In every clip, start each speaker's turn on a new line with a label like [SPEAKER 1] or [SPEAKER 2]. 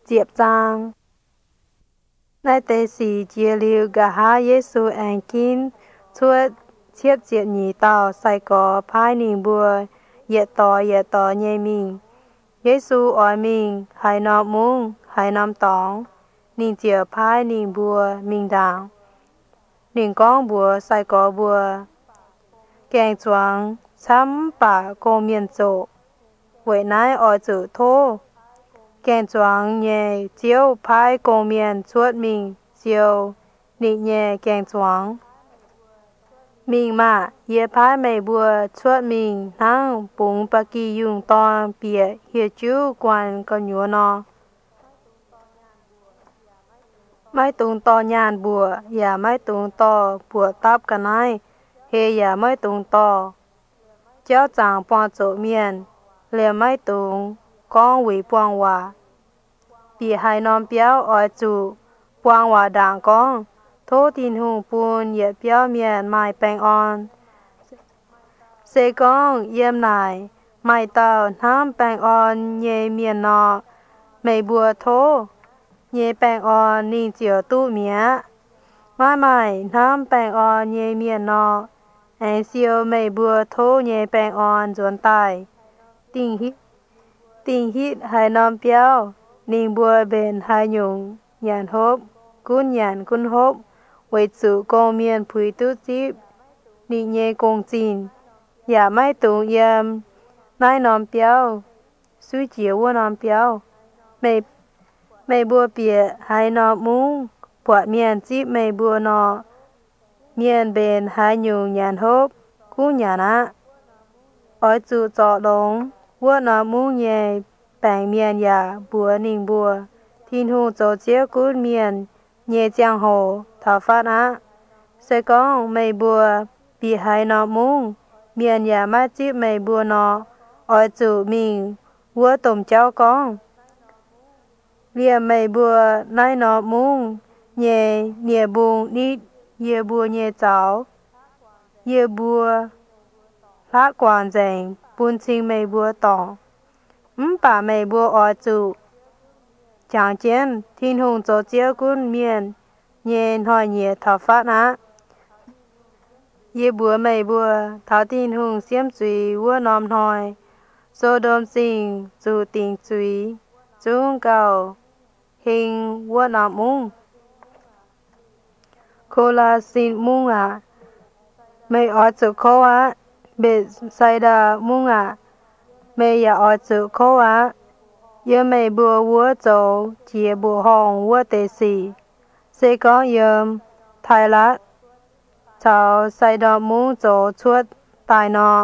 [SPEAKER 1] Diệp Giang Nay tế sĩ chia liu gà ha Giê-xu anh kín Chuột chiếp diệp nhì tàu Sai có phai nình bùa Yết tỏ nhê mình Giê-xu ỏi mình Hai nọ mung Hai nằm tóng Nình chiều phai nình bùa Mình đảng Nình con bùa Sai có bùa Kèng choáng Chăm bà cô miền dỗ Vậy nái ỏi chữ thô Kèn choáng nhẹ chiếu phai cô miền chuột mình chiếu nị nhẹ kèn choáng. Mình mà ye phai mày bùa chuột mình năng bùng bà kỳ dùng toàn bịa hiệp chú quan có nhua nó. Mai tung to nhàn bùa, ya mai tung to bùa táp cả nai, he ya mai tung to. Cháu chàng bọn chỗ miền, lìa mai tung con quỷ bọn hòa. Bị hai non béo ở chủ, quang hòa đảng con, thô tin hùng buồn yết béo miền mai bèn on. Sẽ con yếm này, mai tàu nam bèn on nhé miền nọ, mày bùa thô, nhé bèn on ninh chiều tu mía. Mai nam bèn on nhé miền nọ, anh siêu mày bùa thô nhé bèn on dồn tài. Tình hít hai non béo. Ninh bùa bên hai nhung, nhàn hốp, cún hốp, với chủ công miền phùi tu díp, nị nhé công trình, ya mai tung yếm, nai nòm béo, suy chiếu vô nòm béo, mày bùa bịa hai nòm mung, bọt miền díp mày bùa nọ, miền bên hai nhung nhàn hốp, cún nhàn á, ở chủ trọ lông, vô nòm mung nhé, bảng miền ya bùa ninh bùa thiên hùng cho chiếu cút miền nhẹ giang hồ thảo phát á sẽ có mày bùa bị hai nọ mung miền ya mát chip mày bùa nọ ở chủ mình vua tôm cháu con liền mày bùa nai nọ mung nhẹ nhẹ bùng nít nhẹ bùa nhẹ cháu nhẹ bùa phát quan dành buôn trình mày bùa tỏ bà mày bùa ở chủ chẳng chén thiên hùng cho chiếu cún miền nhẹ hỏi nhẹ thảo phát á ye bùa mày bùa thảo thiên hùng xiêm suy vua nòm hỏi số đom sinh chủ tình suy trung cầu hình vua nòm mung cô là xin mung à mày ở chủ cô á bị sai đà mung à mày ở chủ cô á yếm mày bùa vua châu chia bùa hồng vua tế sĩ sẽ có yếm thái lát cháu sai đọ mung châu chuột tài nọ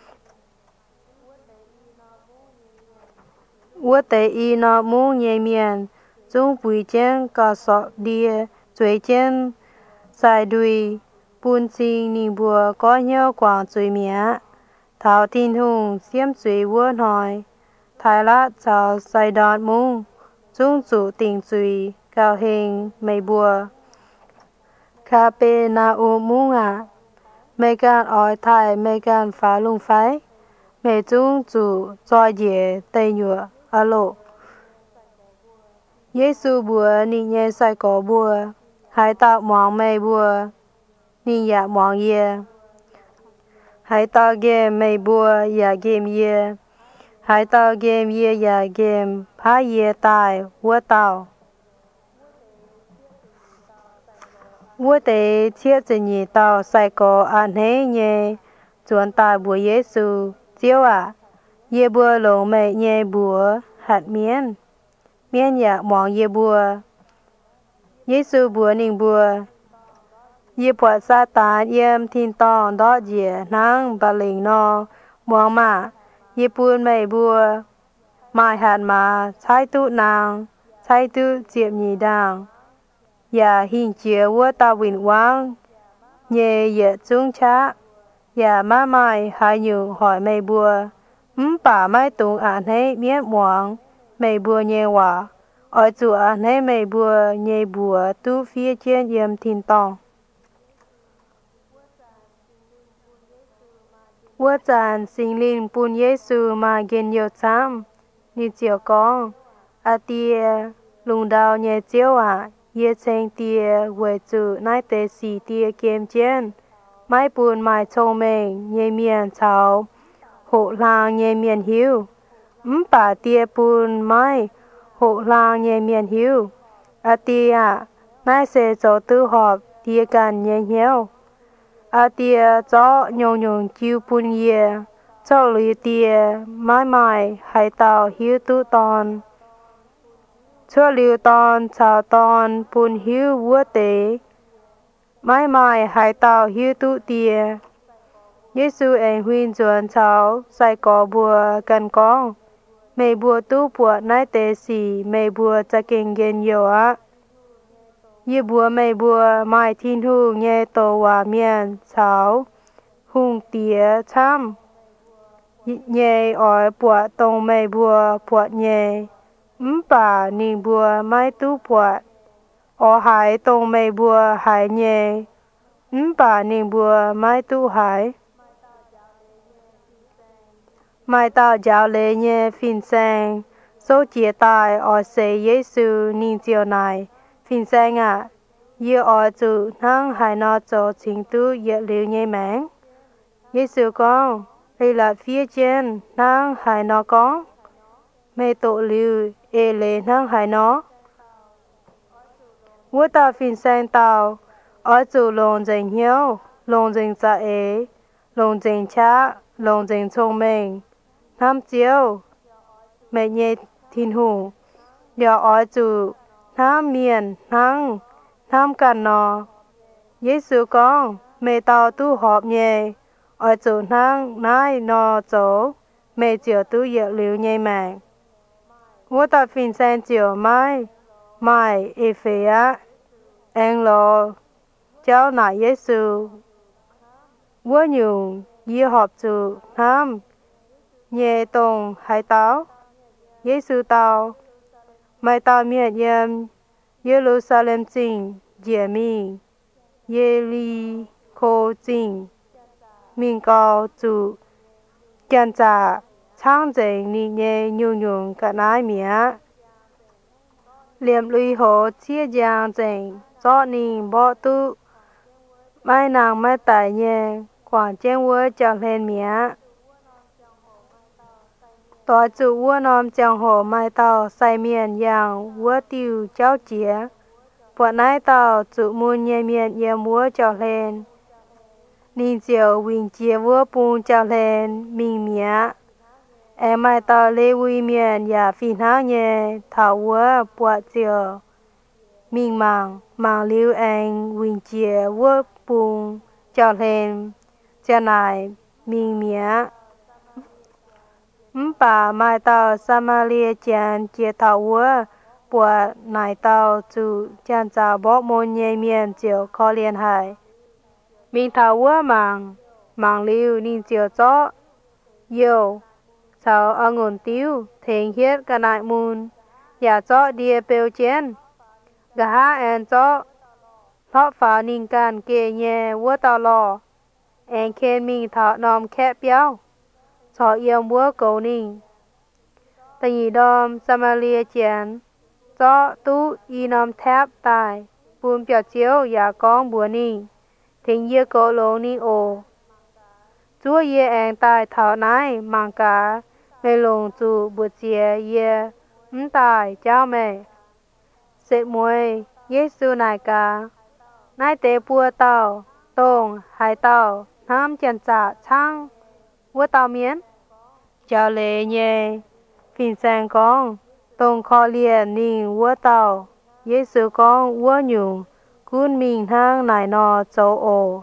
[SPEAKER 1] vua tế y nọ mung nhẹ miền trung bùi chén cả sọ đĩa chuối chén sai đuôi buôn sinh nì bùa có nhau quảng chuối mía thảo thiên hùng xiêm chuối vua hỏi thái lát cháu sai đọt mung trung chủ tình suy cao hình mày bùa cà bê na u mung à mày gan ỏi thái mày gan phá lung phái mày trung chủ cho dễ tây nhựa alo Giê-xu bùa nị nhé sai có bùa hai tạo mong mày bùa nị dạ mong ye hai tạo game mày bùa dạ game ye hai tàu game ye ya game phá ye tai vua tàu vua tế chiết chân nhị tàu sai có an hế nhé chuẩn tài bùa Giê-xu chiếu à ye bùa lồng mẹ nhé bùa hạt miên ya mong ye bùa Giê-xu bùa ninh bùa ye bùa sa tàn yếm thiên tòng đó dìa năng bà linh nọ mong mà ye buôn mày bùa mai hạt mà sai tu nàng sai tu diệp nhị đàng ya hình chiếu vua ta vinh quang nhẹ ye trung cha ya mai hai nhung hỏi mày bùa bà mai tung an hay miết muang mày bùa nhẹ hòa ở chủ an hay mày bùa nhẹ bùa tu phía trên yếm thiên tòng vua tràn sinh linh bùn Giê-xu mà ghen nhiều chăm ni chiều con a tia lùng đào nhẹ chiếu ye chênh tia quê chủ nai tế xì tia kiêm chén, mai buồn mai thông mình nhẹ miền chào, hộ làng nhẹ miền hiu, bà tia buồn mai, hộ làng nhẹ miền hiu, tia nai sẽ cho tư họp tia gan nhẹ hiu, tia cho nhung nhung chiu buồn ye, cho lì tia mai mai hai tàu hiu tu tòn. Cho liu tòn chào tòn bùn hiu vua tế, mai mai hai tàu hiu tu tia. Giê-xu anh huynh chuẩn chào, sai có bùa gần con. Mày bùa tu bùa nai tế xì, mày bùa cha kinh gen yo á. Ye bùa mày bùa mai thiên hù nghe tổ hòa miền chào, hùng tía chăm. Nhẹ ở bùa tông mày bùa bùa nhẹ. Bà nình bùa mai tu bùa, ở hải tông mây bùa hải nhẹ, bà nình bùa mai tu hải. Mai tạo giáo lệ nhẹ phiên sang, số chia tài ở xe Giê-xu nình chiều này, phiên sang ye ở chủ năng hải nó cho chính tu yết liu nhẹ mảng. Giê-xu con, đây là phía trên năng hải nó con, mê tổ liu lệ năng hải nó. Vua ta phiên sang tàu, ở chủ lồng dành hiếu, lồng dành dạ lồng dành cha, lồng dành thông minh, nam chiếu, mẹ nhẹ thiên hùng, giờ ở chủ, nam miền, nam cản nọ. Giê-xu con, mẹ tàu tu họp nhẹ, ở chủ năng nai nọ chỗ, mẹ chiều tu yết liu nhẹ mạng. Vua ta phiên sang chiều mai phê anh lo cháu nại Giê-xu vua nhung ye họp chủ nam nhẹ tông hai táo Giê-xu tao mai tao miệt yem Jerusalem chinh dễ mình Jericho chinh mình cao chủ kiên trả trang dành ni nhẹ nhung cả nai mía liềm lùi hồ chia giang dành cho ninh bỏ tu mai nàng mai tài nhẹ quảng chén vua chẳng lên mía tòa chủ vua nòm chẳng hồ mai tàu sai miền yang vua tiêu cháu chía bọn nai tàu chủ muôn nhẹ miền yếm vua chẳng lên ninh chiều vinh chia vua bùn chẳng lên mình mía em mai tàu lê vui miền ya phi hang nhẹ thảo vua bọa chiều mình mang liu anh vinh chia vua bùn chẳng lên cha này mình mía bà mai tàu Samaria chàng chia thảo vua bọa nai tàu chủ chàng chào bỏ môn nhẹ miền chiều khó liên hải mình thảo vua mang liu ninh chiều chó yêu chào ở ngôn tiêu thèn hiết cả nại mùn giả chó địa bèo chén gà ha en chó thọ phá ninh can kê nhẹ vua tàu lò en khen mình thọ nòm khép béo chó yêu vua cầu ninh tại nhị đom Samaria chén chó tu y nòm thép tài bùn biểu chiếu giả con bùa ninh thèn hiết cầu lô ninh ồ chúa ye anh tài thảo nai mang cả mẹ lồng chủ bữa chia ye tài cháu mẹ sẽ muối Giê-xu nai cả nai tế bùa tàu tông hai tàu nam chân trả chăng vua tàu miến cháu lệ nhẹ phiền sang con tông khó liền ninh vua tàu Giê-xu con vua nhung cún mình hang nai nọ châu ồ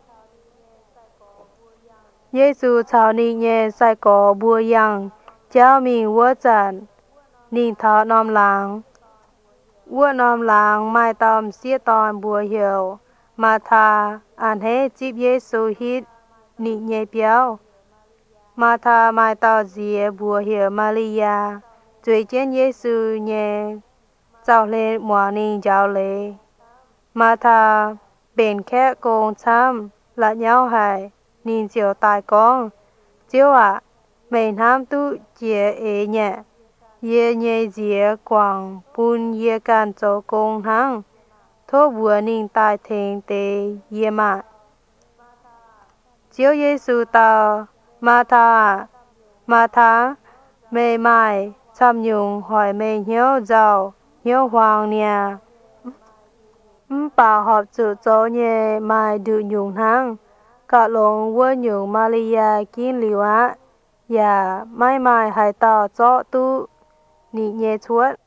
[SPEAKER 1] Giê-xu chào ninh nhẹ sai có bùa yang cháu mình vua chặn ninh thọ nòm làng vua nòm làng mai tòm xía tòn bùa hiểu mà thà an hết chip Giê-xu hít ninh nhẹ béo mà thà mai tàu dìa bùa hiểu Maria chuối chén Giê-xu nhẹ chào lên mùa ninh chào lệ mà thà bền khẽ công chăm là nhau hài ninh chiều tài con chiếu mình ham tu chia nhẹ Ye nhẹ dìa quảng bùn ye can cho công hăng. Thô vừa ninh tài thình tê ye mạ. Chiếu Giê-xu tao ma tha mê mai chăm nhung hỏi mê hiếu giàu hiếu hoàng nhà. Bà họp chủ cho nhẹ mai được nhung hăng. Cả lòng vua nhung Maria kín liu á. Dạ mai mai hải tao cho tu. Nị nhẹ chuột.